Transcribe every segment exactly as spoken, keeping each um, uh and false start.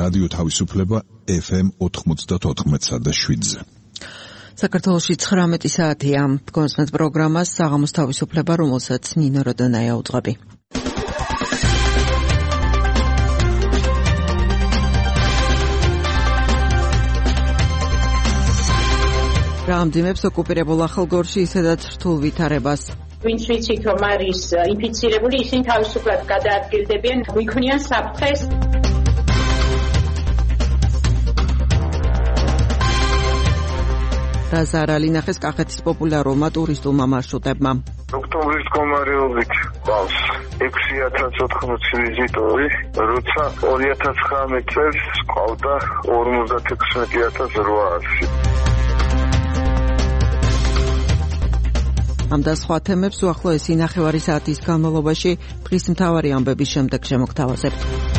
რადიო თავისუფლება ეფ ემ ოთხმოცდაოთხ და შვიდზე. საქართველოში ცხრამეტი საათია. გონსმეთ პროგრამას საღამოს თავისუფლება, რომელსაც ნინო როდონაია უძღვები. რამდენებს ოკუპირებულ ახალგორში ისედაც რთულ ვითარებას. ვინც ვიცით რომ არის ინფიცირებული, ისინი თავისუფლად გადაადგილდებიან, გვიქმნიან საფრთხეს. რა ზარალი ნახეს კახეთის პოპულარულმა ტურისტულმა მარშრუტებმა. ოქტომბრის მდგომარეობით ყავს ექვსი ათას ოთხმოცი ვიზიტორი, როცა ორი ათას ცხრამეტ წელს ყავდა ორმოცდათექვსმეტი ათას რვაასი. ამ და სხვა თემებს უახლოესი ნახევარი საათის განმავლობაში დღის მთავარი ამბების შემდეგ შემოგთავაზებთ.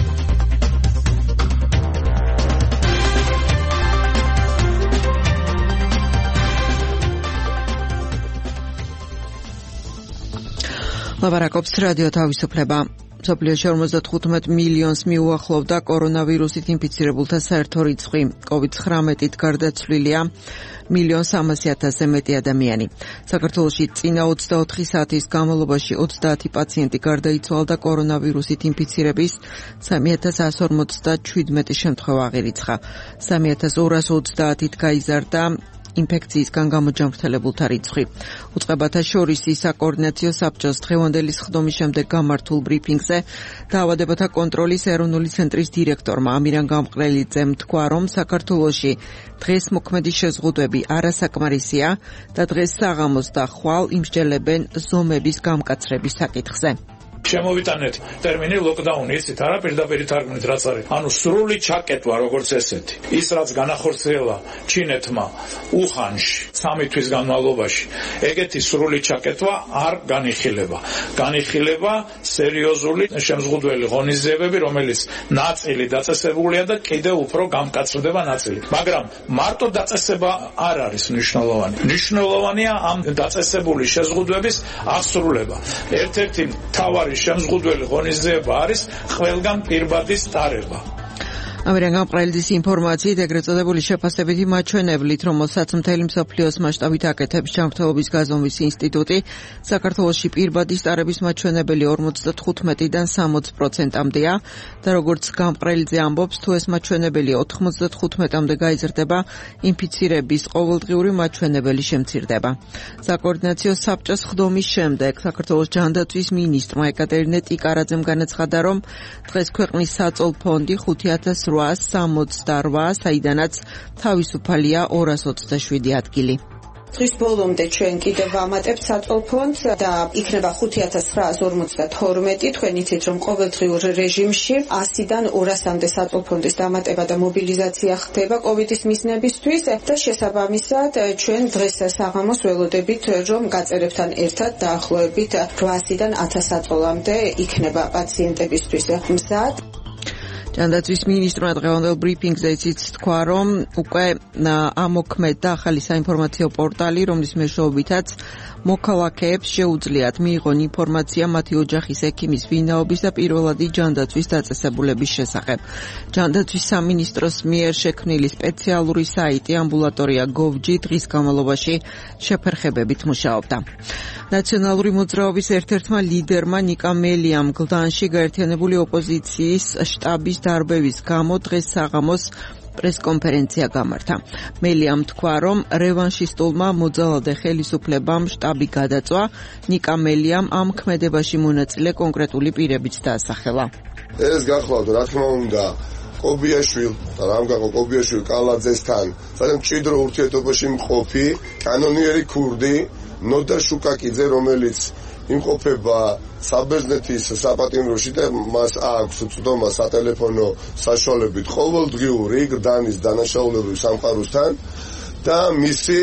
ლაბარაკობს რადიო თავისუფლება. მსოფლიოში ორმოცდათხუთმეტ მილიონს მიუახლოვდა კორონავირუსით ინფიცირებულთა საერთო რიცხვი. კოვიდ ცხრამეტით გარდაცვლილია მილიონ სამასი ათასზე მეტი ადამიანი. საქართველოში წინა ოცდაოთხი საათის განმავლობაში ოცდაათი პაციენტი გარდაიცვალა და კორონავირუსით ინფიცირების სამი ათას ასი ორმოცდაშვიდმეტი შემთხვევა აღირიცხა. სამი ათას ორას ოცდაათით გაიზარდა ინფექციისგან გამოჯანმრთელებულთა რიცხვი. უწყებათა შორის საკოორდინაციო საბჭოს დღევანდელი სხდომის შემდეგ გამართულ ბრიფინგზე დაავადებათა კონტროლის ეროვნული ცენტრის დირექტორმა ამირან გამყრელიძემ თქვა, რომ საქართველოში დღეს მოქმედი შეზღუდვები არასაკმარისია და დღეს საღამოს და ხვალ იმსჯელებენ ზომების გამკაცრების საკითხზე. შემოვიტანეთ ტერმინი ლოკდაუნი, იცით არა, პირდაპირ თარგმნით რაც არის. ანუ სრული ჩაკეტვა როგორც ესეთი. ის რაც განახორციელა ჩინეთმა უხანში სამი თვის განმავლობაში, ეგეთი სრული ჩაკეტვა არ განიხილება. განიხილება სერიოზული შემზღუდველი ღონისძიებები, რომელიც ნაწილი დაწესებულია და კიდევ უფრო გამკაცრდება ნაწილი. მაგრამ მარტო დაწესება არ არის მნიშვნელოვანი. მნიშვნელოვანია ამ დაწესებული შეზღუდვების ასრულება. ერთ-ერთი მთავარი შემზღუდველი ღონისძიება არის ყველგან პირბადის ტარება. ამირან გამყრელიძის ინფორმაციით ეგრეთ წოდებული შეფასებითი მაჩვენებლით, რომელსაც მთელი მსოფლიოს მასშტაბით აკეთებს ჯანმრთელობის გაზომვის ინსტიტუტი, საქართველოში პირბადის ტარების მაჩვენებელი ორმოცდათხუთმეტიდან სამოცი პროცენტამდეა და როგორც გამყრელიძე ამბობს, თუ ეს მაჩვენებელი ოთხმოცდათხუთმეტამდე გაიზრდება, ინფიცირების ყოველდღიური მაჩვენებელი შემცირდება. საკოორდინაციო საბჭოს სხდომის შემდეგ საქართველოს ჯანდაცვის მინისტრმა ეკატერინე ტიკარაძემ განაცხადა, რომ დღეს ქვეყნის საწოლ ფონდი ხუთი ათას რვაას სამოცდარვა, საიდანაც თავისუფალია ორას ოცდაშვიდი ადგილი. დღის ბოლომდე ჩვენ კიდევ ვამატებთ საწოლ ფონდს და იქნება ხუთი ათას ცხრაას ორმოცდათორმეტი. თქვენ იცით, რომ ყოველდღიურ რეჟიმში ასიდან ორასამდე საწოლ ფონდის დამატება და მობილიზაცია ხდება კოვიდის მიზნებისთვის და შესაბამისად ჩვენ დღეს საღამოს ველოდებით, რომ გაწერებთან ერთად დაახლოებით რვაასიდან ათას საწოლამდე იქნება პაციენტებისთვის მზად. ჯანდაცვის მინისტრმა დღევანდელ ბრიფინგზე იცით თქვა, რომ უკვე ამოქმედდა ახალი საინფორმაციო პორტალი, რომლის მეშვეობითაც მოქალაქეებს შეუძლიათ მიიღონ ინფორმაცია მათი ოჯახის ექიმის ვინაობის და პირველადი ჯანდაცვის დაწესებულების შესახებ. ჯანდაცვის სამინისტროს მიერ შექმნილი სპეციალური საიტი ამბულატორია გოვჯი დღის განმავლობაში შეფერხებებით მუშაობდა. ნაციონალური მოძრაობის ერთ-ერთმა ლიდერმა ნიკა მელიამ გლდანში გაერთიანებული ოპოზიციის შტაბის დარბევის გამო დღეს საღამოს პრესკონფერენცია გამართა. მელიამ თქვა, რომ რევანშისტულმა მოძალადე ხელისუფლებამ შტაბი გადაწვა. ნიკა მელიამ ამ ქმედებაში მონაწილე კონკრეტული პირებიც დაასახელა. ეს გახლავთ, რა თქმა უნდა, კობიაშვილ და რამგაღო კობიაშვილ კალაძესთან ძალიან მჭიდრო ურთიერთობაში მყოფი კანონიერი ქურდი ნოდარ შუკაკიძე, რომელიც იმყოფება საბერძნეთის საპატიმროში და მას აქვს წვდომა სატელეფონო საშუალებით ყოველდღიური გრდანის დანაშაულებრივ სამყაროსთან და მისი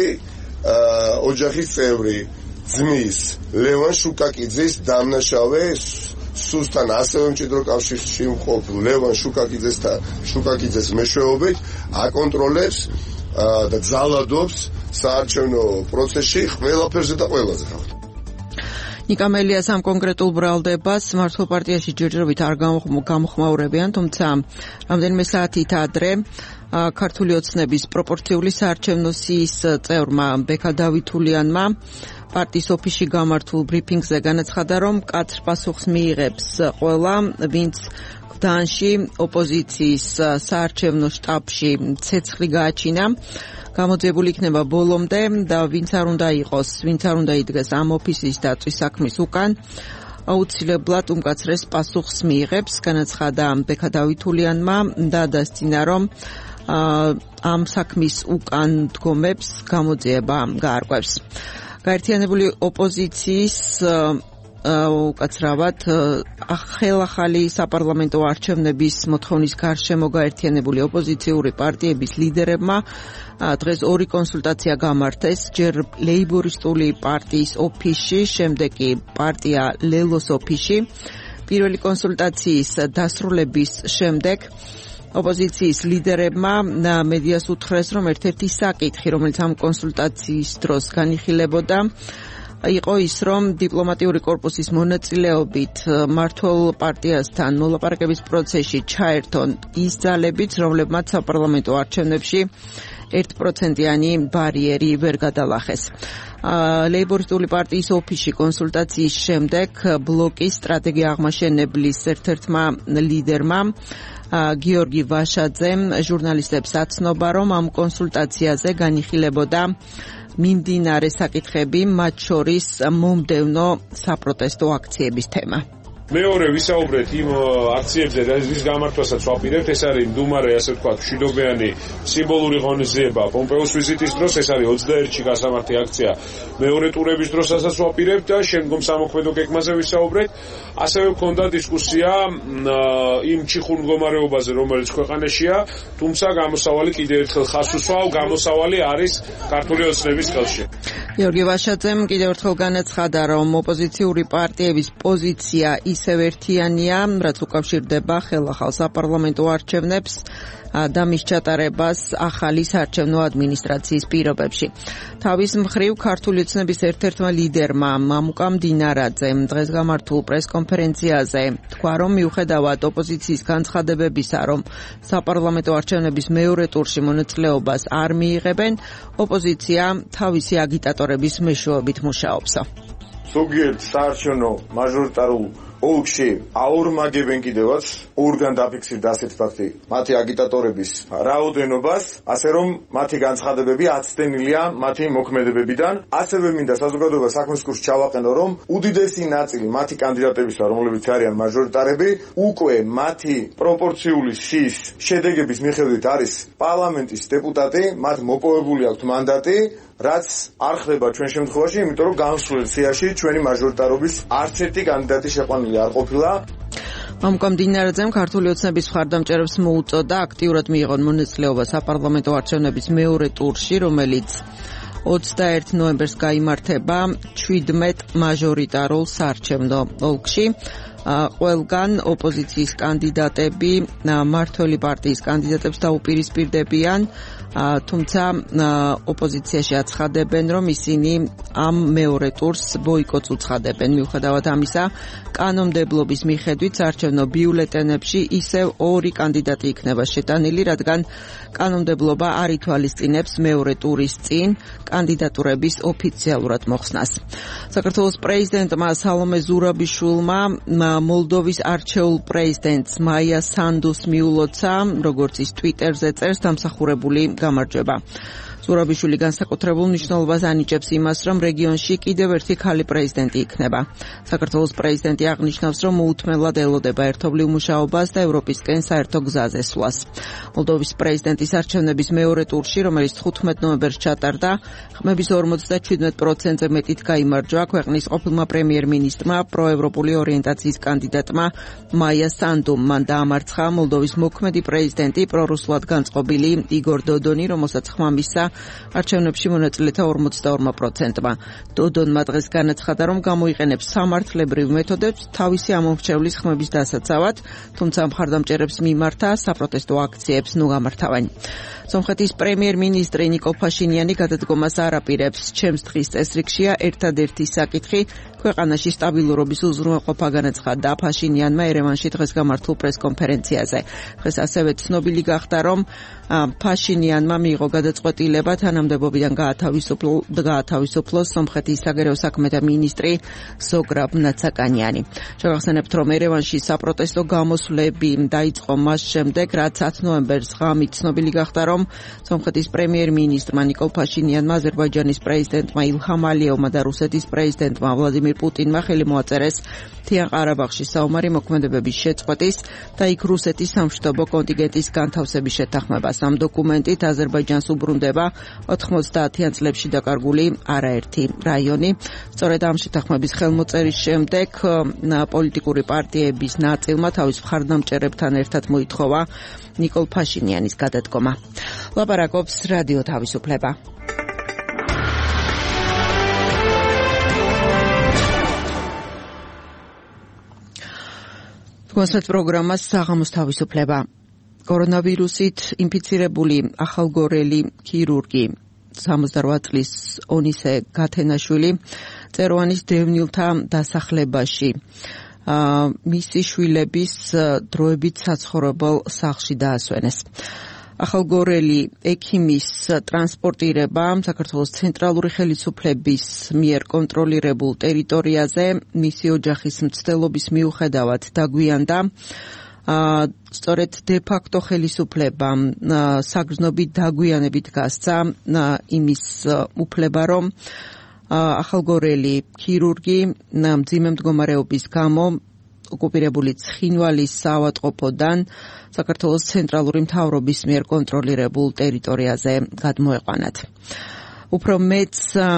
ოჯახის წევრი ძმის ლევან შუკაკიძის დამნაშავე სუსთან ასევე მჭიდრო კავშირში მყოფ ლევან შუკაკიძესთან შუკაკიძეს მეშვეობით აკონტროლებს და ძალადობს საარჩევნო პროცესში ყველაფერზე და ყველაზე ხალხ. ნიკამელიას ამ კონკრეტულ ბრალდებას მართლ პარტიაში ჯერჯერობით არ გამოხმაურებიან, თუმცა რამდენიმე საათით ადრე ქართული ოცნების პროპორციული საარჩევნო სიის წევრმა ბექა დავითულიანმა პარტიის ოფისში გამართულ ბრიფინგზე განაცხადა, რომ მკაცრ პასუხს მიიღებს ყველა, ვინც გდანში ოპოზიციის საარჩევნო შტაბში ცეცხლი გააჩინა, გამოძიებული იქნება ბოლომდე და ვინც არ უნდა იყოს, ვინც არ უნდა იდგეს ამ ოფისის დაწვის საქმის უკან, აუცილებლად უმკაცრეს პასუხს მიიღებს, განაცხადა ბექა დავითულიანმა და დასძინა, რომ ამ საქმის უკან დგომებს გამოძიება გაარკვევს. გაერთიანებული ოპოზიციის უკაცრავად ხელახალი საპარლამენტო არჩევნების მოთხოვნის გარშემო გაერთიანებული ოპოზიციური პარტიების ლიდერებმა დღეს ორი კონსულტაცია გამართეს, ჯერ ლეიბორისტული პარტიის ოფისში, შემდეგ კი პარტია ლელოს ოფისში. პირველი კონსულტაციის დასრულების შემდეგ ოპოზიციის ლიდერებმა მედიას უთხრეს, რომ ერთ-ერთი საკითხი, რომელიც ამ კონსულტაციის დროს განიხილებოდა, იყო ის, რომ დიპლომატიური კორპუსის მონაწილეობით მართლ პარტიასთან მოლაპარაკების პროცესში ჩაერთონ ის ძალებიც, რომლებმაც საპარლამენტო არჩევნებში ერთ პროცენტიანი ბარიერი ვერ გადალახეს. ლეიბორისტული პარტიის ოფისში კონსულტაციის შემდეგ ბლოკის სტრატეგია აღმაშენებლის ერთ-ერთმა ლიდერმა გიორგი ვაშაძემ ჟურნალისტებს აცნობა, რომ ამ კონსულტაციაზე განიხილებოდა მიმდინარე საკითხები, მათ შორის მომდევნო საპროტესტო აქციების თემა. მეორე ვისაუბრეთ იმ აქციებზე, რის გამართვასაც ვაპირებთ, ეს არის მდუმარე, ასე ვთქვათ, მშვიდობიანი სიმბოლური ღონისძიება პომპეოს ვიზიტის დროს, ეს არის ოცდაერთში გასამართი აქცია მეორე ტურების დროსაც ვაპირებთ და შემდგომ სამოქმედო გეგმაზე ვისაუბრეთ. ასევე ვქონდა დისკუსია იმ ჩიხურ მდგომარეობაზე, რომელიც ქვეყანაშია, თუმცა გამოსავალი კიდევ ერთხელ ხაზს უსვავ, გამოსავალი არის ქართული ოცნების ხელში. გიორგი ვაშაძემ კიდევ ერთხელ განაცხადა, რომ ოპოზიციური პარტიების პოზიცია ისევ ერთიანია, რაც უკავშირდება ხელახალ საპარლამენტო არჩევნებს და მის ჩატარებას ახალი საარჩევნო ადმინისტრაციის პირობებში. თავის მხრივ ქართული ოცნების ერთ-ერთმა ლიდერმა მამუკა მდინარაძემ დღეს გამართულ პრესკონფერენციაზე თქვა, რომ მიუხედავად ოპოზიციის განცხადებებისა, რომ საპარლამენტო არჩევნების მეორე ტურში მონაწილეობას არ მიიღებენ, ოპოზიცია თავისი აგიტატორების მეშვეობით მუშაობს. ზოგიერთ საარჩევნო მაჟორიტარულ ოლქში აორმაგებენ კიდევაც ორგან დაფიქსირდა ასეთ ფაქტი მათი აგიტატორების რაოდენობას, ასე რომ მათი განცხადებები აცდენილია მათი მოქმედებებიდან. ასევე მინდა საზოგადოება საქმის კურსში ჩავაყენო, რომ უდიდესი ნაწილი მათი კანდიდატებისა, რომლებიც არიან მაჟორიტარები, უკვე მათი პროპორციული სიის შედეგების მიხედვით არის პარლამენტის დეპუტატი, მათ მოპოვებული აქვთ მანდატი, რაც არ ხდება ჩვენ შემთხვევაში, იმიტომ რომ განსვლელ სიაში ჩვენი მაჟორიტარობის არც ერთი კანდიდატი შეყვანილი არ ყოფილა. მამუკა მდინარაძემ ქართული ოცნების მხარდამჭერებს მოუწოდა აქტიურად მიიღონ მონაწილეობა საპარლამენტო არჩევნების მეორე ტურში, რომელიც ოცდაერთი ნოემბერს გაიმართება შვიდმეტ მაჟორიტარულ საარჩევნო ოლქში. ყველგან ოპოზიციის კანდიდატები მმართველი პარტიის კანდიდატებს დაუპირისპირდებიან, თუმცა ოპოზიციაში აცხადებენ, რომ ისინი ამ მეორე ტურს ბოიკოტს უცხადებენ. მიუხედავად ამისა, კანონმდებლობის მიხედვით საარჩევნო ბიულეტენებში ისევ ორი კანდიდატი იქნება შეტანილი, რადგან კანონმდებლობა არ ითვალისწინებს მეორე ტურის წინ კანდიდატურების ოფიციალურად მოხსნას. საქართველოს პრეზიდენტმა სალომე ზურაბიშვილმა მოლდოვის არჩეულ პრეზიდენტს მაია სანდუს მიულოცა, როგორც ის ტვიტერზე წერს, დამსახურებული გამარჯვება. ზურაბიშვილი განსაკუთრებულ მნიშვნელობას ანიჭებს იმას, რომ რეგიონში კიდევ ერთი ქალი პრეზიდენტი იქნება. საქართველოს პრეზიდენტი აღნიშნავს, რომ მოუთმენლად ელოდება ერთობლივ მუშაობას და ევროპისკენ საერთო გზაზე სვლას. მოლდოვის პრეზიდენტის არჩევნების მეორე ტურში, რომელიც თხუთმეტ ნოემბერს ჩატარდა, ხმების ორმოცდაშვიდ პროცენტზე მეტით გაიმარჯვა ქვეყნის ყოფილმა პრემიერ-მინისტრმა, პროევროპული ორიენტაციის კანდიდატმა მაია სანდუმ. მან დაამარცხა მოლდოვის მოქმედი პრეზიდენტი, პრორუსულად განწყობილი იგორ დოდონი, რომელსაც ხმამისსა არჩევნებში მონაწილეთა ორმოცდაორ პროცენტმა. დოდონმა დღეს განაცხადა, რომ გამოიყენებს სამართლებრივ მეთოდებს თავისი ამომრჩევლის ხმების დასაცავად, თუმცა მხარდამჭერებს მიმართა საპროტესტო აქციებს ნუ გამართავენ. სომხეთის პრემიერ-მინისტრი ნიკოლ ფაშინიანი გადადგომას არ აპირებს. ჩემს დღის წესრიგშია ერთადერთი საკითხი ქვეყანაში სტაბილურობის უზრუნველყოფა, განაცხადა ფაშინიანმა ერევანში დღეს გამართულ პრესკონფერენციაზე. დღეს ასევე ცნობილი გახდა, რომ ფაშინიანმა მიიღო გადაწყვეტილება თანამდებობიდან გაათავისუფლოს სომხეთის საგარეო საქმეთა მინისტრი ზოგრაბ ნაცაკანიანი. შევახსენებთ, რომ ერევანში საპროტესტო გამოსვლები დაიწყო მას შემდეგ, რაც ათი ნოემბერს ღამით ცნობილი გახდა, რომ სომხეთის პრემიერ-მინისტრმა ნიკოლ ფაშინიანმა აზერბაიჯანის პრეზიდენტმა ილჰამ ალიევმა და რუსეთის პრეზიდენტმა ვლადიმირ პუტინმა ხელი მოაწერეს მთიან ყარაბაღში საომარი მოქმედებების შეწყვეტის და იქ რუსეთის სამშვიდობო კონტინგენტის განთავსების შეთანხმებას. ამ დოკუმენტით აზერბაიჯანს უბრუნდება ოთხმოცდაათიან წლებში დაკარგული არაერთი რაიონი. სწორედ ამ შეთანხმების ხელმოწერის შემდეგ პოლიტიკური პარტიების ნაწილმა თავის მხარდამჭერებთან ერთად მოითხოვა ნიკოლ ფაშინიანის გადადგომა. ლაპარაკობს რადიო თავისუფლება. კონსერტ პროგრამა საღამოს თავისუფლება. კორონავირუსით ინფიცირებული ახალგორელი ქირურგი სამოცდაოთხ წლის ონისე გათენაშვილი წეროვანის დევნილთა დასახლებაში მისი შვილების დროებით საცხოვრებელ სახლში დაასვენეს. ახალგორელი ექიმის ტრანსპორტირება საქართველოს ცენტრალური ხელისუფლების მიერ კონტროლირებულ ტერიტორიაზე მისი ოჯახის მცდელობის მიუხედავად დაგვიანდა. სწორედ დე-ფაქტო ხელისუფლებამ საგრძნობი დაგვიანებით გასცა იმის უფლება, რომ ახალგორელი ქირურგი მძიმე მდგომარეობის გამო ოკუპირებული ცხინვალის საავადმყოფოდან საქართველოს ცენტრალური მთავრობის მიერ კონტროლირებულ ტერიტორიაზე გადმოეყვანათ. უფრო მეც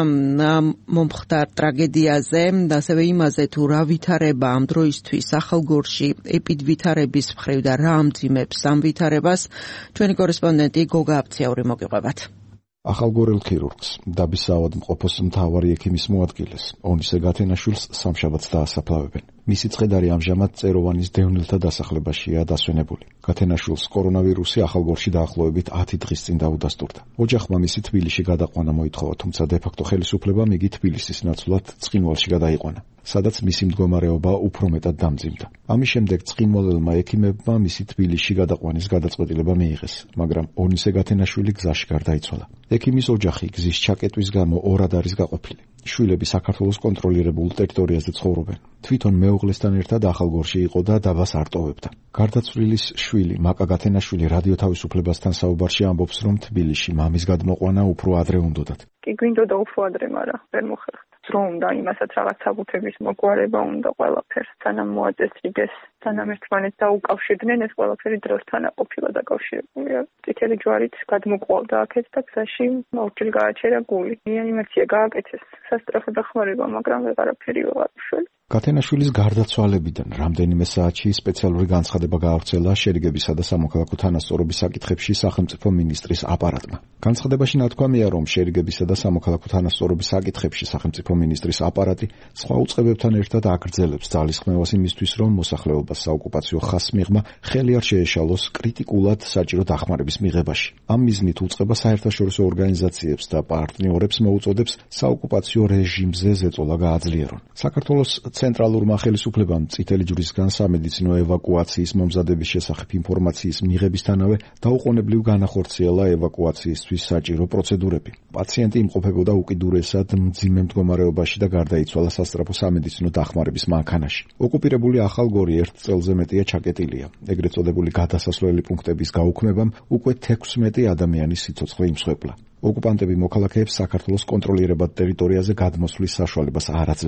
მომხდარ ტრაგედიაზე და ასევე იმაზე, თუ რა ვითარება ამ დროისთვის ახალგორში ეპიდვითარების მხრივ და რა ამძიმებს ამ ვითარებას, ჩვენი კორესპონდენტი გოგა აფციაური მოგიყვებათ. ახალგორელ ქირურგს, დაბის საავადმყოფოს მთავარი ექიმის მოადგილეს, ონისე გათენაშვილს სამშაბათს დაასაფლავებენ. მისი წხედარი ამჟამად წეროვანის დევნილთა დასახლებაშია დასვენებული. გათენაშვილს კორონავირუსი ახალგორში დაახლოებით ათი დღის წინ დაუდასტურდა. ოჯახმა მისი თბილისში გადაყვანა მოითხოვა, თუმცა დე-ფაქტო ხელისუფლებამ იგი თბილისის ნაცვლად ცხინვალში გადაიყვანა, სადაც მისი მდგომარეობა უფრო მეტად დამძიმდა. ამის შემდეგ ცხინვალელმა ექიმებმა მისი თბილისში გადაყვანის გადაწყვეტილება მიიღეს, მაგრამ ონისე გათენაშვილი გზაში გარდაიცვალა. ექიმის ოჯახი გზის ჩაკეტვის გამო ორად არის გაყოფილი. შვილები საქართველოს კონტროლირებულ ტერიტორიაზე ცხოვრობენ. თვითონ მეუღლესთან ერთად ახალგორში იყო და დაბას არ ტოვებდა. გარდაცვლილის შვილი მაკა გათენაშვილი რადიო თავისუფლებასთან საუბარში ამბობს, რომ თბილისში მამის გადმოყვანა უფრო ადრე უნდოდათ. კი გვინდოდა უფრო ადრე, მაგრამ ვერ მოხერხდა. დრო უნდა იმასაც რაღაც საბუთების მოგვარება უნდა ყველაფერს, სანამ მოაწესრიგეს, სანამ ერთმანეთს დაუკავშირდნენ, ეს ყველაფერი დროსთან ყოფილა დაკავშირებულია. წითელი ჯვარით გადმოყვალდა აქეთ და გზაში ორჯერ გააჩერა გული. რეანიმაცია გააკეთეს, სასწრაფო დახმარება, მაგრამ ვეღარაფერი ვეღარ უშველა. გათენაშვილის გარდაცვალებიდან რამდენიმე საათში სპეციალური განცხადება გაავრცელა შერიგებისა და სამოქალაქო თანასწორობის საკითხებში სახელმწიფო მინისტრის აპარატმა. განცხადებაში ნათქვამია, რომ შერიგებისა და სამოქალაქო თანასწორობის საკითხებში სახელმწიფო მინისტრის აპარატი სხვა უწყებებთან ერთად აგრძელებს ძალისხმევას იმისთვის, რომ მოსახლეობას საოკუპაციო ხაზს მიღმა ხელი არ შეეშალოს კრიტიკულად საჭირო დახმარების მიღებაში. ამ მიზნით უწყება საერთაშორისო ორგანიზაციებს და პარტნიორებს მოუწოდებს საოკუპაციო რეჟიმზე ზეწოლა გააძლიერონ. საქართველოს ცენტრალურმა ხელისუფლებამ წითელი ჯვრისგან სამედიცინო ევაკუაციის მომზადების შესახებ ინფორმაციის მიღებისთანავე დაუყოვნებლივ განახორციელა ევაკუაციისთვის საჭირო პროცედურები. პაციენტი იმყოფებოდა უკიდურესად მძიმე მდგომარეობაში და გარდაიცვალა სასწრაფო სამედიცინო დახმარების მანქანაში. ოკუპირებული ახალგორი ერთ წელზე მეტია ჩაკეტილია. ეგრეთ წოდებული გადასასვლელი პუნქტების გაუქმებამ უკვე თექვსმეტი ადამიანის სიცოცხლე იმსხვერპლა. ოკუპანტები მოქალაქეებს საქართველოს კონტროლირებად ტერიტორიაზე გადმოსვლის საშუალებას არ აძლევენ.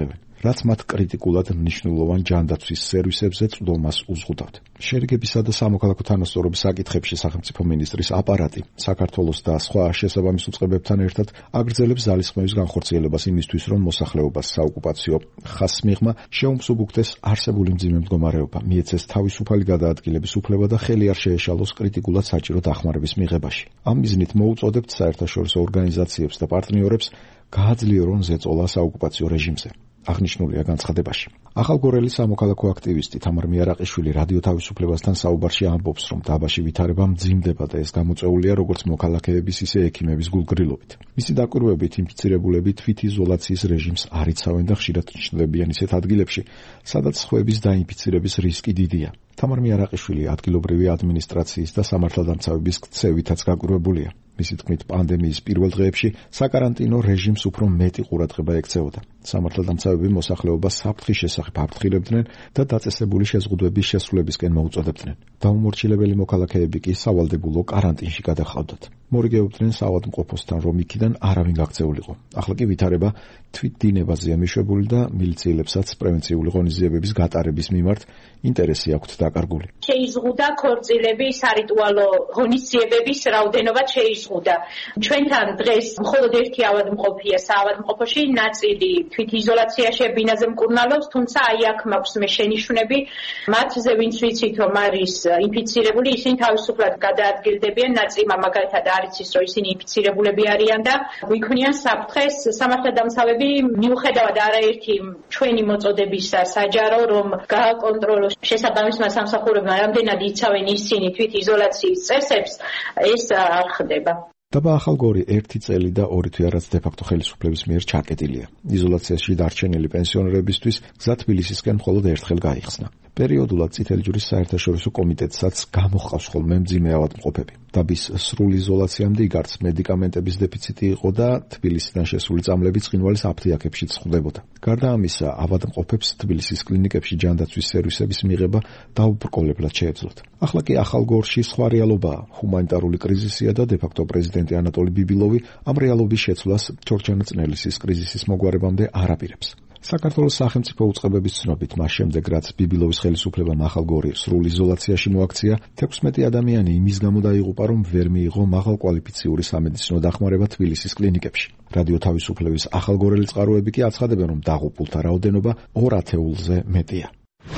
რაც მათ კრიტიკულად მნიშვნელოვან ჯანდაცვის სერვისებზე წვდომას უზღუდავთ. შერიგებისა და სამოქალაქო თანასწორობის საკითხებში სახელმწიფო მინისტრის აპარატი საქართველოს და სხვა შესაბამის უწყებებთან ერთად აგრძელებს ძალისხმევის განხორციელებას იმისთვის, რომ მოსახლეობას საოკუპაციო ხაზს მიღმა შეუმსუბუქდეს არსებული მძიმე მდგომარეობა, მიეცეს თავისუფალი გადაადგილების უფლება და ხელი არ შეეშალოს კრიტიკულად საჭირო დახმარების მიღებაში. ამ მიზნით მოუწოდებთ საერთაშორისო ორგანიზაციებს და პარტნიორებს გააძლიერონ ზეწოლა საოკუპაციო რეჟიმზე. აღნიშნულია განცხადებაში. ახალგორელი სამოქალაქო აქტივისტი თამარ მიარაყიშვილი რადიო თავისუფლებასთან საუბარში ამბობს, რომ დაბაში ვითარება მძიმდება და ეს გამოწვეულია როგორც მოქალაქეების, ისე ექიმების გულგრილობით. მისი დაკვირვებით ინფიცირებულები თვითიზოლაციის რეჟიმს არ იცავენ და ხშირად ჩნდებიან ისეთ ადგილებში, სადაც სხვების დაინფიცირების რისკი დიდია. თამარ მიარაყიშვილი ადგილობრივი ადმინისტრაციის და სამართალდამცავების ქცევითაც გაკვირვებულია. მისი თქმით, პანდემიის პირველ დღეებში საკარანტინო რეჟიმს უფრო მეტი ყურადღება ექცეოდა. სამართალდამცავები მოსახლეობას საფრთხის შესახებ აფრთხილებდნენ და დაწესებული შეზღუდვების შესრულებისკენ მოუწოდებდნენ. დაუმორჩილებელი მოქალაქეები კი სავალდებულო კარანტინში გადახავდათ. მორიგეობდნენ საავადმყოფოსთან, რომ იქიდან არავინ გაქცეულიყო. ახლა კი ვითარება თვითდინებაზეა მიშვებული და მილიციელებსაც პრევენციული ღონისძიებების გატარების მიმართ ინტერესი აქვთ დაკარგული. შეიზღუდა ქორწილების სარიტუალო ღონისძიებების რაოდენობა შეიზღუდა. ჩვენთან დღეს მხოლოდ ერთი ავადმყოფია საავადმყოფოში, ნაწილი თვითიზოლაციაში ბინაზე მკურნალობს, თუმცა აი აქ მაქვს მე შენიშვნები, მათზე ვინც ვიცით რომ არის ინფიცირებული, ისინი თავისუფლად გადაადგილდებიან, ნაწილმა მაგალითად არ იცის რომ ისინი ინფიცირებულები არიან და გვიქმნიან საფრთხეს. სამართალდამცავები მიუხედავად არაერთი ჩვენი მოწოდებისა საჯარო რომ გააკონტროლოს შესაბამისმა სამსახურებმა რამდენად იცავენ ისინი თვითიზოლაციის წესებს, ეს არ ხდება. დაბა ახალგორი ერთი წელი და ორი თვე რაც დე-ფაქტო ხელისუფლების მიერ ჩაკეტილია. იზოლაციაში დარჩენილი პენსიონერებისთვის გზა თბილისისკენ მხოლოდ ერთხელ გაიხსნა. პერიოდულად წითელი ჯვრის საერთაშორისო კომიტეტსაც გამოჰყავს ხოლმე მძიმე ავადმყოფები. დაბის სრულ იზოლაციამდე იგარც მედიკამენტების დეფიციტი იყო და თბილისიდან შესული წამლები ცხინვალის აფთიაქებშიც ხვდებოდა. გარდა ამისა, ავადმყოფებს თბილისის კლინიკებში ჯანდაცვის სერვისების მიღება დაუბრკოლებლად შეეძლოთ. ახლა კი ახალგორში სხვა რეალობაა. ჰუმანიტარული კრიზისია და დე-ფაქტო პრეზიდენტი ანატოლი ბიბილოვი ამ რეალობის შეცვლას ჯორჯანაწნელისის კრიზისის მოგვარებამდე არ აპირებს. საქართველოს სახელმწიფო უწყებების ცნობით, მას შემდეგ რაც ბიბილოვის ხელისუფლებამ ახალგორი სრულ იზოლაციაში მოაქცია, თექვსმეტი ადამიანი იმის გამო დაიღუპა, რომ ვერ მიიღო მაღალკვალიფიციური სამედიცინო დახმარება თბილისის კლინიკებში. რადიო თავისუფლების ახალგორელი წყაროები კი აცხადებენ, რომ დაღუპულთა რაოდენობა ორ ათეულზე მეტია.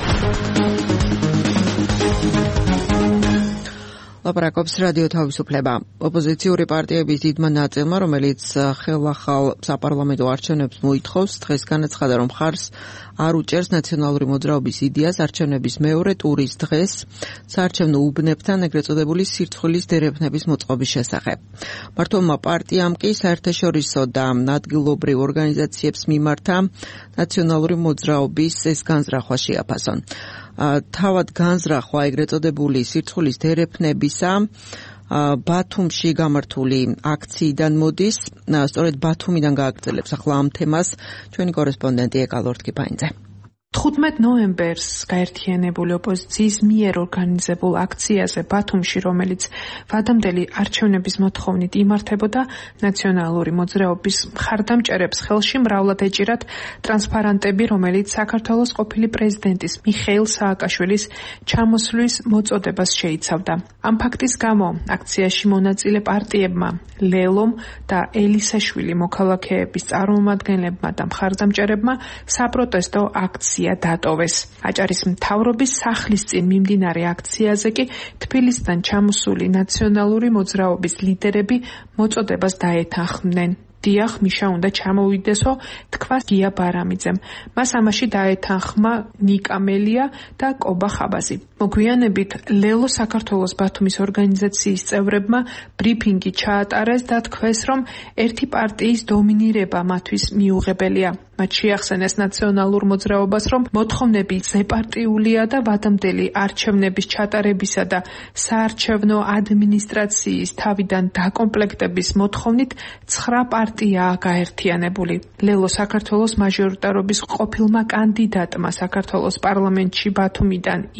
ლაპარაკობს რადიო თავისუფლება. ოპოზიციური პარტიების დიდმა ნაწილმა, რომელიც ხელახალ საპარლამენტო არჩევნებს მოითხოვს, დღეს განაცხადა, რომ მხარს არ უჭერს ნაციონალური მოძრაობის იდეას არჩევნების მეორე ტურის დღეს საარჩევნო უბნებთან ეგრეთ წოდებული სირცხვილის დერეფნების მოწყობის შესახებ. მმართველმა პარტიამ კი საერთაშორისო და ადგილობრივ ორგანიზაციებს მიმართა ნაციონალური მოძრაობის ეს განზრახვა შეაფასონ. თავად განზრახვა ეგრეთ წოდებული სირცხვილის დერეფნებისა ბათუმში გამართული აქციიდან მოდის, სწორედ ბათუმიდან გააგრძელებს ახლა ამ თემას ჩვენი კორესპონდენტი ეკალორთკიფაინძე. თხუთმეტ ნოემბერს გაერთიანებული ოპოზიციის მიერ ორგანიზებულ აქციაზე ბათუმში, რომელიც ვადამდელი არჩევნების მოთხოვნით იმართებოდა, ნაციონალური მოძრაობის მხარდამჭერებს ხელში მრავლად ეჭირათ ტრანსპარანტები, რომელიც საქართველოს ყოფილი პრეზიდენტის მიხეილ სააკაშვილის ჩამოსვლის მოწოდებას შეიცავდა. ამ ფაქტის გამო აქციაში მონაწილე პარტიებმა, ლელომ და ელისაშვილი მოქალაქეების წარმომადგენლებმა და მხარდამჭერებმა საპროტესტო აქცია დატოვეს. აჭარის მთავრობის სახლის წინ მიმდინარე აქციაზე კი თბილისიდან ჩამოსული ნაციონალური მოძრაობის ლიდერები მოწოდებას დაეთანხმდნენ. დიახ, მიშა უნდა ჩამოვიდესო, თქვა გია ბარამიძემ. მას ამაში დაეთანხმა ნიკა მელია და კობა ხაბაზი. მოგვიანებით ლელო საქართველოს ბათუმის ორგანიზაციის წევრებმა ბრიფინგი ჩაატარეს და თქვეს, რომ ერთი პარტიის დომინირება მათთვის მიუღებელია. მათ შეახსენეს ნაციონალურ მოძრაობას, რომ მოთხოვნები ზეპარტიულია და ვადამდელი არჩევნების ჩატარებისა და საარჩევნო ადმინისტრაციის თავიდან დაკომპლექტების მოთხოვნით ცხრა პარტიაა გაერთიანებული. ლელო საქართველოს მაჟორიტარობის ყოფილმა კანდიდატმა საქართველოს პარლამენტში ბათუმიდან ირაკლი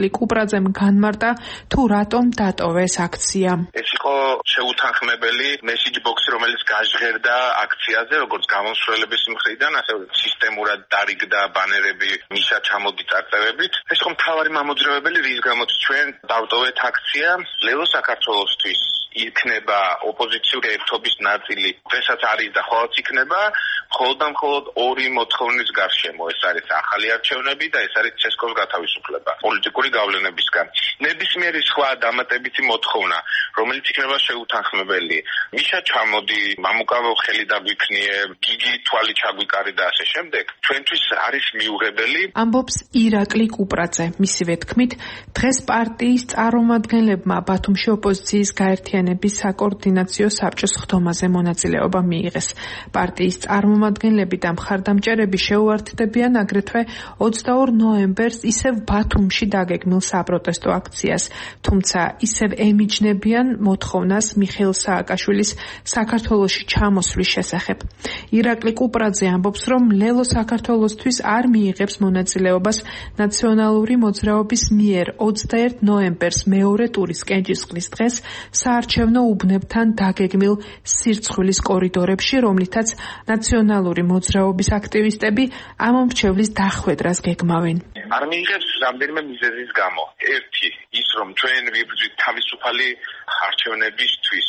კუპრაძემ განმარტა თუ რატომ დატოვეს აქცია. ეს იყო შეუთანხმებელი message box-ი, რომელიც გაჟღერდა აქციაზე, როგორც გამოსვლელების მხრიდან, ასევე სისტემურად დარიგდა ბანერები მიშა ჩამოდი წარწერებით. ეს იყო მთავარი მამოძრავებელი, რის გამოც ჩვენ დავტოვეთ აქცია ლელო საქართველოსთვის. იქნება ოპოზიციური ერთობის ნაწილი, დღესაც არის და ხოლმე იქნება, მხოლოდ და მხოლოდ ორი მოთხოვნის გარშემო. ეს არის ახალი არჩევნები და ეს არის ცესკოს გათავისუფლება პოლიტიკური გავლენებისგან. ნებისმიერი სხვა დამატებითი მოთხოვნა, რომელიც იქნება შეუთანხმებელი. მიშა ჩამოდი, მამუკავო ხელი დაგვიქნიე, გიგი თვალი ჩაგვიკარი და ასე შემდეგ. ჩვენთვის არის მიუღებელი. ამბობს ირაკლი კუპრაძე. მისივე თქმით, დღეს პარტიის წარმომადგენლებმა ბათუმში ოპოზიციის გაერთიანების საკოორდინაციო საბჭოს ხდომაზე მონაწილეობა მიიღეს. პარტიის წარმომადგენლები და მხარდამჭერები შეუერთდებიან აგრეთვე ოცდაორ ნოემბერს ისევ ბათუმში დაგეგმილ საპროტესტო აქციას, თუმცა ისევ ემიჯნებიან მოთხოვნას მიხეილ სააკაშვილის საქართველოში ჩამოსვლის შესახებ. ირაკლი კუპრაძე ამბობს, რომ ლელო საქართველოსთვის არ მიიღებს მონაწილეობას ნაციონალური მოძრაობის მიერ ოცდაერთ ნოემბერს მეორე ტურის კენჭისყრის დღეს საარჩევნო უბნებთან დაგეგმილ სირცხვილის კორიდორებში, რომლითაც ნაციონალური მოძრაობის აქტივისტები ამ მრჩევლის დახვედრას გეგმავენ. არ მიიღებს რამდენიმე მიზეზის გამო. ერთი, ის რომ ჩვენ ვიბრძვით თავისუფალი არჩევნებისთვის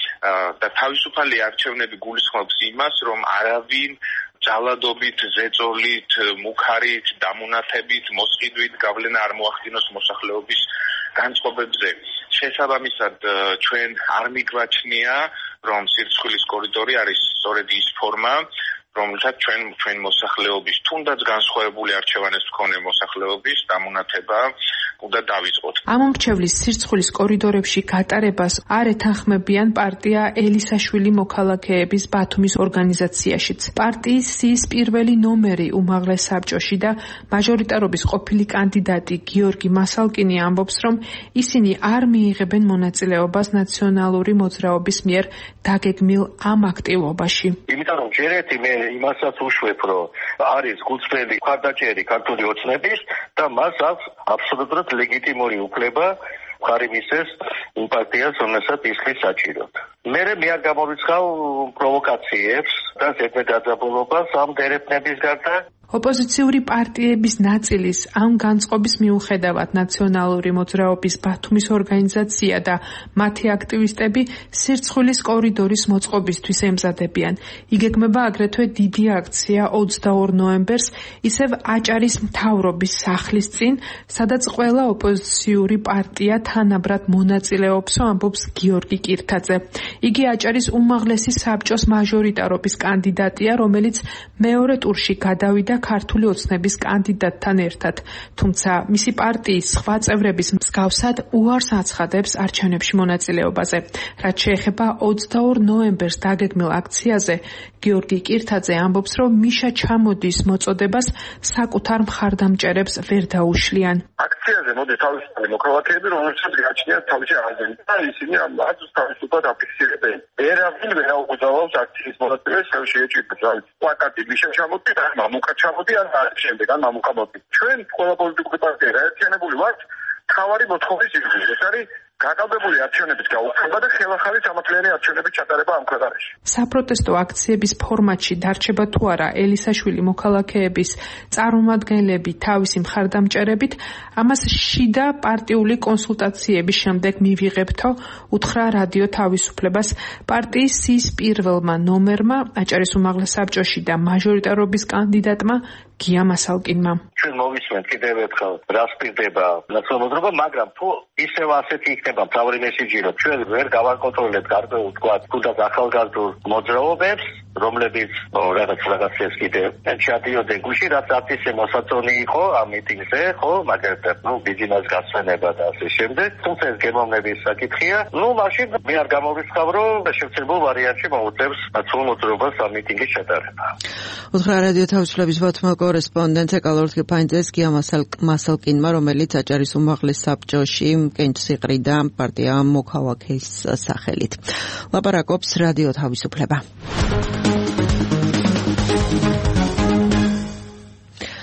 და თავისუფალი არჩევნები გულისხმობს იმას, რომ არავინ ძალადობით, ზეწოლით, მუქარით, დამონათებით, მოსყიდვით გავლენა არ მოახდინოს მოსახლეობის განწყობებზე. შესაბამისად, ჩვენ არ მიგვაჩნია, რომ სირცხვილის კორიდორი არის სწორედ ის ფორმა, რომელსაც ჩვენ ჩვენ მოსახლეობის, თუნდაც განსხვავებული არჩევანებს მქონე მოსახლეობის დამონათება უნდა დავიწყოთ. ამ მრჩევლის სირცხვილის კორიდორებში გატარებას არ ეთანხმებიან პარტია ელისაშვილი მოქალაქეების ბათუმის ორგანიზაციაშიც. პარტიის სიის პირველი ნომერი უმაღლეს საბჭოში და მაჟორიტარობის ყოფილი კანდიდატი გიორგი მასალკინი ამბობს, რომ ისინი არ მიიღებენ მონაწილეობას ნაციონალური მოძრაობის მიერ დაგეგმილ ამ აქტივობაში. იმიტომ რომ ჯერეთი მე იმასაც უშვებ, რომ არის გულწრფელი მხარდაჭერი ქართული ოცნების და მას აქვს აბსოლუტურად ლეგიტიმური უფლება მხარი მისცეს იმ პარტიას, რომელსაც ისხის საჭიროდ. მე მე არ გამორიცხავ პროვოკაციებს და ზედმეტ დაძაბულობას ამ დერეფნების გარდა. ოპოზიციური პარტიების ნაწილის ამ განწყობის მიუხედავად ნაციონალური მოძრაობის ბათუმის ორგანიზაცია და მათი აქტივისტები სირცხვილის კორიდორის მოწყობისთვის ემზადებიან. იგეგმება აგრეთვე დიდი აქცია ოცდაორ ნოემბერს ისევ აჭარის მთავრობის სახლის წინ, სადაც ყველა ოპოზიციური პარტია თანაბრად მონაწილეობს, ამბობს გიორგი კირთაძე. იგი აჭარის უმაღლესი საბჭოს მაჟორიტარობის კანდიდატია, რომელიც მეორე ტურში გადავიდა ქართული ოცნების კანდიდატთან ერთად, თუმცა მისი პარტიის სხვა წევრების მსგავსად უარს აცხადებს არჩევნებში მონაწილეობაზე. რაც შეეხება ოცდაორ ნოემბერს დაგეგმილ აქციაზე, გიორგი კირთაძე ამბობს, რომ მიშა ჩამოდის მოწოდებას საკუთარ მხარდამჭერებს ვერ დაუშლიან. აქციაზე მოდი თავისუფალი მოქალაქეები, რომელსაც გააჩნიათ თავისი აზრი და ისინი ამ აზრს თავისუფლად აფიქსირებენ. ერავინ ვერ აუგზავნოს აქციის მონაწილეს, შეეჭირებს რა პლაკატი მიშა ჩამოდი და მამუკა ჩამოდი ან არის შემდეგ ან მამუკა მოდი. ჩვენ ყველა პოლიტიკური პარტია გაერთიანებული ვართ თავარი მოთხოვნის ირგვლივ. ეს არის გაკავებული არჩევნების გაუქმება და ხელახალი სამართლიანი არჩევნების ჩატარება ამ ქვეყანაში. საპროტესტო აქციების ფორმატში დარჩება თუ არა ელისაშვილი მოქალაქეების წარმომადგენლები თავისი მხარდამჭერებით, ამას შიდა პარტიული კონსულტაციების შემდეგ მივიღებთო, უთხრა რადიო თავისუფლებას პარტიის სიის პირველმა ნომერმა, აჭარის უმაღლეს საბჭოში და მაჟორიტარობის კანდიდატმა გია მასალკინმა. ჩვენ მოვისმენთ კიდევ ერთხელ რას პირდება ნაციონალურობა, მაგრამ თუ ისევ ასეთი იქნება მთავარი მესიჯი, რომ ჩვენ ვერ გავაკონტროლებთ გარკვეულ თქვათ თუნდაც ახალგაზრდულ მოძრაობებს, რომლებიც რაღაც რაღაცას კიდევ ჩადიოდნენ გუში, რაც არტისე მოსაწონი იყო ამ მიტინგზე, ხო, მაგალითად, ნუ ბიზნეს გასვენება და ასე შემდეგ. თუმცა ეს გემოვნების საკითხია. ნუ მაშინ მე არ გამოვიცხავ, რომ შევცებულ ვარიანტში მოუწევს ნაციონალურ მოძრაობას ამ მიტინგის ჩატარება. უთხრა რადიო თავისუფლების ბათუმის კორესპონდენტ ეკალორთ გეფაინძეს გია მასალკინმა, რომელიც აჭარის უმაღლეს საბჭოში კენჭს იყრიდა პარტია მოქალაქის სახელით. ლაპარაკობს რადიო თავისუფლება.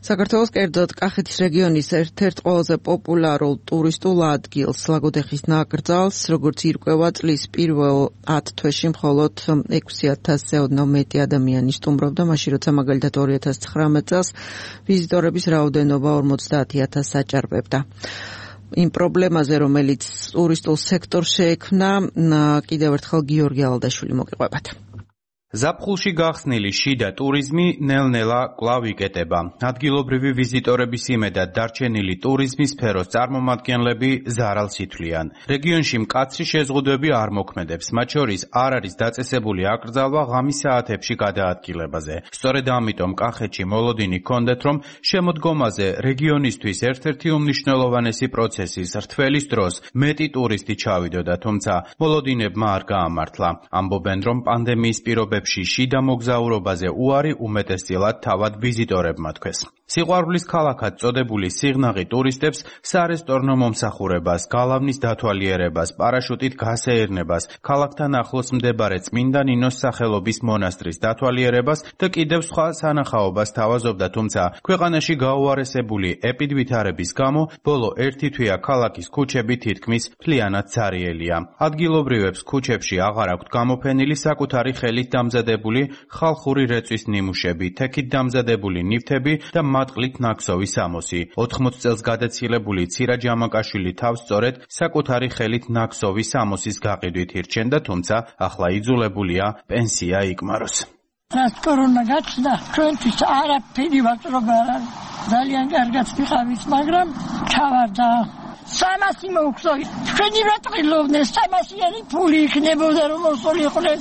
საქართველოს კერძოდ კახეთის რეგიონის ერთ-ერთ ყველაზე პოპულარულ ტურისტულ ადგილს ლაგოდეხის ნაკრძალს, როგორც ირკვევა, წლის პირველ ათ თვეში მხოლოდ ექვსი ათასზე ოდნავ მეტი ადამიანი სტუმრობდა, მაშინ როცა მაგალითად ორი ათას ცხრამეტ წელს ვიზიტორების რაოდენობა ორმოცდაათი ათასს აჭარბებდა. იმ პრობლემაზე, რომელიც ტურისტულ სექტორს შეექმნა, კიდევ ერთხელ გიორგი ალდაშვილი მოგიყვებათ. ზაფხულში გახსნილი შიდა ტურიზმი ნელ-ნელა კვლავ იკეტება. ადგილობრივი ვიზიტორების იმედად დარჩენილი ტურიზმის სფეროს წარმომადგენლები ზარალს ითვლიან. რეგიონში მკაცრი შეზღუდვები არ მოქმედებს, მათ შორის არ არის დაწესებული აკრძალვა ღამის საათებში გადაადგილებაზე. სწორედ ამიტომ კახეთში მოლოდინი ჰქონდეთ, რომ შემოდგომაზე რეგიონისთვის ერთ-ერთი უმნიშვნელოვანესი პროცესის რთველის დროს მეტი ტურისტი ჩავიდოდა, თუმცა მოლოდინებმა არ გაამართლა. ამბობენ, რომ პანდემიის პირობებში შიდა მოგზაურობაზე უარი უმეტესწილად თავად ვიზიტორებმა თქვეს. სიყვარულის ქალაქად წოდებული სიღნაღი ტურისტებს სარესტორნო მომსახურებას, გალავნის დათვალიერებას, პარაშუტით გასეირნებას, ქალაქთან ახლოს მდებარე წმინდა ნინოს სახელობის მონასტრის დათვალიერებას და კიდევ სხვა სანახაობას თავაზობდა, თუმცა ქვეყანაში გაუარესებული ეპიდვითარების გამო ბოლო ერთი თვეა ქალაქის ქუჩები თითქმის მთლიანად ცარიელია. ადგილობრივებს ქუჩებში აღარ აქვთ გამოფენილი საკუთარი ხელით დამზადებული ხალხური რეწვის ნიმუშები, თექით დამზადებული ნივთები და მატყლით ნაქსოვი სამოსი. ოთხმოც წელს გადაცილებული ცირა ჯამაკაშვილი თავს სწორედ საკუთარი ხელით ნაქსოვი სამოსის გაყიდვით ირჩენდა, თუმცა ახლა იძულებულია პენსია იკმაროს. რაც კორონა გაჩნდა, ჩვენთვის არაფერი ვაჭრობა არ არის. ძალიან კარგად ვიყავით, მაგრამ ჩავარდა. სამასი მოგხსოვ. თქვენი რატყილობდნენ, სამასიანი ფული იქნებოდა, რომ მოსულიყვნენ.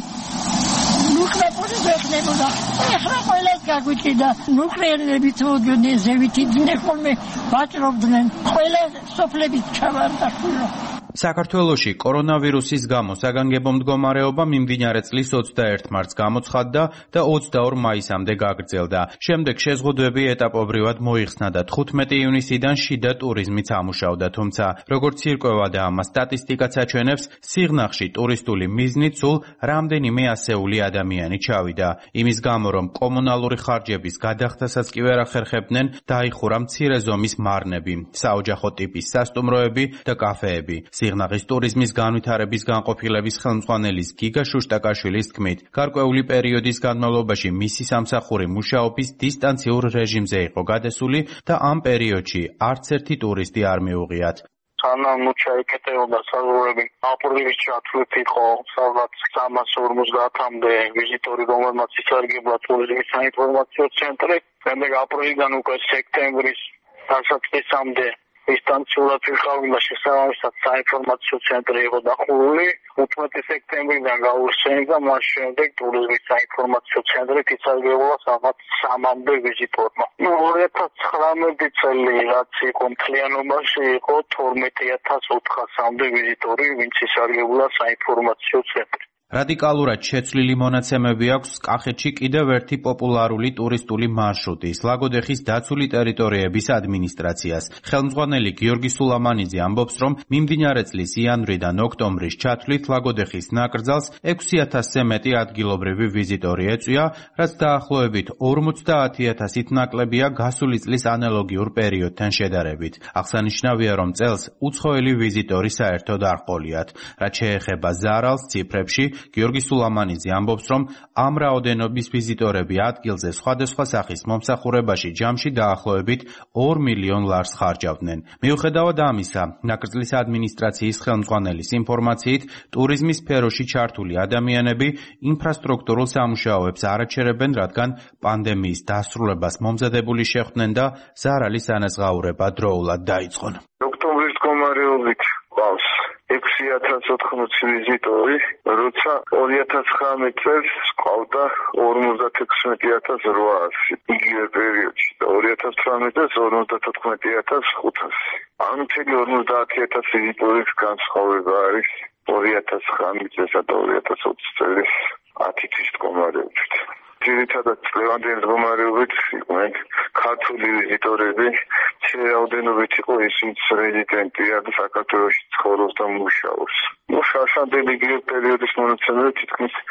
ნუკლეპური ზექნებოდა. ეხლა ყველას გაგვიჭირდა. ნუკლეერებით მოდიოდნენ, ზევით იდნენ ხოლმე, ვაჭრობდნენ. ყველა სოფლებით ჩავარდა ხულო. საქართველოში კორონავირუსის გამო საგანგებო მდგომარეობა მიმდინარე წლის ოცდაერთ მარტს გამოცხადდა და ოცდაორ მაისამდე გაგრძელდა. შემდეგ შეზღუდვები ეტაპობრივად მოიხსნა და თხუთმეტი ივნისიდან შიდა ტურიზმიც ამუშავდა, თუმცა როგორც ირკვევა და ამას სტატისტიკაც აჩვენებს, სიღნაღში ტურისტული მიზნით სულ რამდენიმე ასეული ადამიანი ჩავიდა. იმის გამო, რომ კომუნალური ხარჯების გადახდასაც კი ვერ ახერხებდნენ, დაიხურა მცირე ზომის მარნები, საოჯახო ტიპის სასტუმროები და კაფეები. სიღნაღის ტურიზმის განვითარების განყოფილების ხელმძღვანელის გიგა შუშტაკაშვილის თქმით, გარკვეული პერიოდის განმავლობაში მისი სამსახური მუშაობის დისტანციურ რეჟიმზე იყო გადასული და ამ პერიოდში არც ერთი ტურისტი არ მიუღიათ. სანამ ჩაიკეტებოდა საზღვრები, აპრილის ჩათვლით იყო სადღაც სამას ორმოცდაათამდე ვიზიტორი, რომელმაც ისარგებლა ტურიზმის საინფორმაციო ცენტრი. შემდეგ აპრილიდან უკვე სექტემბრის დასაწყისამდე დისტანციურად ვიყავდა, შესაბამისად საინფორმაციო ცენტრი იყო დახურული. ութმეტი სექტემბრიდან გაურჩენდა, მას შემდეგ ტურიზმის საინფორმაციო ცენტრით ისარგებლა სადღაც სამამდე ვიზიტორმა. ორი ათას ცხრამეტი წელი რაც იყო მთლიანობაში იყო თორმეტი ათას ოთხასამდე ვიზიტორი, ვინც ისარგებლა საინფორმაციო ცენტრით. რადიკალურად შეცვლილი მონაცემები აქვს კახეთში კიდევ ერთი პოპულარული ტურისტული მარშრუტის, ლაგოდეხის დაცული ტერიტორიების ადმინისტრაციას. ხელმძღვანელი გიორგი სულამანიძე ამბობს, რომ მიმდინარე წლის იანვრიდან ოქტომბრის ჩათვლით ლაგოდეხის ნაკრძალს ექვსი ათასზე მეტი ადგილობრივი ვიზიტორი ეწვია, რაც დაახლოებით ორმოცდაათი ათასით ნაკლებია გასული წლის ანალოგიურ პერიოდთან შედარებით. აღსანიშნავია, რომ წელს უცხოელი ვიზიტორი საერთოდ არ ჰყოლიათ. რაც შეეხება ზარალს ციფრებში, გიორგი სულამანიძე ამბობს, რომ ამ რაოდენობის ვიზიტორები ადგილზე სხვადასხვა სახის მომსახურებაში ჯამში დაახლოებით ორ მილიონ ლარს ხარჯავდნენ. მიუხედავად ამისა, ნაკრძლის ადმინისტრაციის ხელმძღვანელის ინფორმაციით, ტურიზმის სფეროში ჩართული ადამიანები ინფრასტრუქტურულ სამუშაოებს არ აჩერებენ, რადგან პანდემიის დასრულებას მომზადებული შეხვდნენ და ზარალის ანაზღაურება დროულად დაიწყონ. ოქტომბრის მდგომარეობით ყავს ექვსი ათას ოთხმოცი ვიზიტორი, როცა ორი ათას ცხრამეტ წელს ყავდა ორმოცდათექვსმეტი ათას რვაასი იგივე პერიოდში და ორი ათას თვრამეტ წელს ორმოცდათოთხმეტი ათას ხუთასი. ამ მთელი ორმოცდაათი ათას ვიზიტორის განსხვავება არის ორი ათას ცხრამეტ წელსა და ორი ათას ოცი წლის ათი თვის მდგომარეობით. ძირითადად წლევანდელი მდგომარეობით იყვნენ ქართული ვიზიტორები, რაოდენობით იყო ისინიც რეზიდენტია და საქართველოში ცხოვრობს და მუშაობს. ნუ შაშანდელი იგივე პერიოდის მონაცემებით თითქმის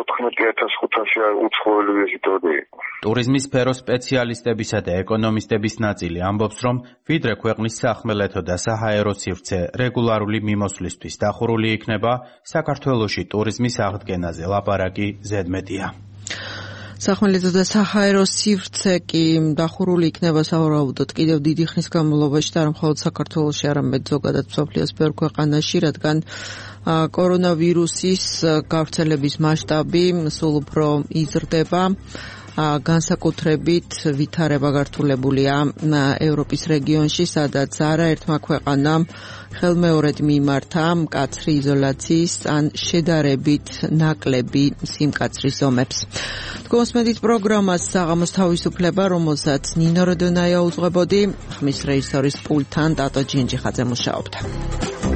თოთხმეტი ათას ხუთასი უცხოელი ვიზიტორი იყო. ტურიზმის სფეროს სპეციალისტებისა და ეკონომისტების ნაწილი ამბობს, რომ ვიდრე ქვეყნის სახმელეთო და საჰაერო სივრცე რეგულარული მიმოსვლისთვის დახურული იქნება, საქართველოში ტურიზმის აღდგენაზე ლაპარაკი ზედმეტია. სახმელეთო და საჰაერო სივრცე კი დახურული იქნება სავარაუდოდ კიდევ დიდი ხნის განმავლობაში და არა მხოლოდ საქართველოში, არამედ ზოგადად მსოფლიოს ბევრ ქვეყანაში, რადგან კორონავირუსის გავრცელების მასშტაბი სულ უფრო იზრდება. განსაკუთრებით ვითარება გართულებულია ევროპის რეგიონში, სადაც არაერთმა ქვეყანამ ხელმეორედ მიმართა მკაცრი იზოლაციის ან შედარებით ნაკლები სიმკაცრის ზომებს. თქვენსმენით პროგრამას საღამოს თავისუფლება, რომელსაც ნინო როდონაია უძღვებოდი, ხმის რეჟისორის პულტთან ტატო ჯინჯიხაძე მუშაობდა.